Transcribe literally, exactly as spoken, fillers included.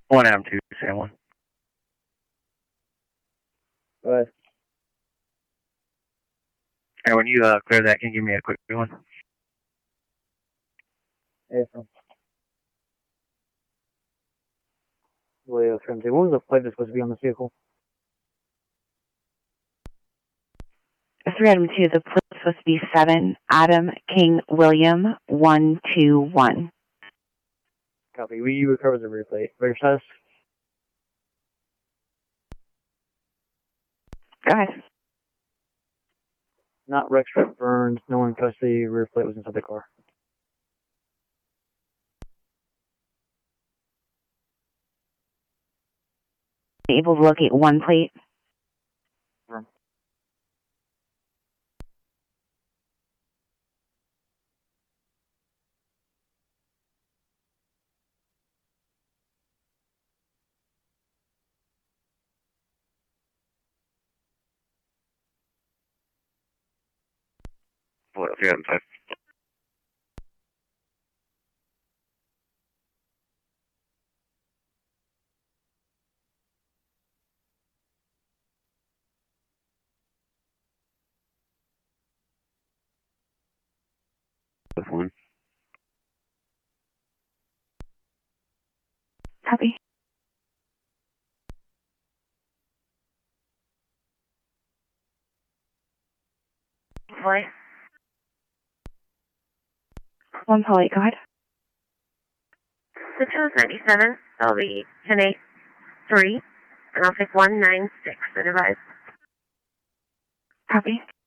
One Adam two, Sam one. Go ahead. And when you uh, clear that, can you give me a quick one? Hey, from Leo Trimsy. What was the plate that's supposed to be on this vehicle? three Adam two, the plate is supposed to be seven, Adam King William one two one. Copy. We recovered the rear plate. Rear status? Go ahead. Not wreck strip burned. No one in custody. Rear plate was inside the car. Able to locate one plate. Room. What, three Adam five? One. Copy. Boy. One Polly, go ahead. Six is ninety-seven. That'll be ten eight three, and I'll take one nine six. Advise. Copy.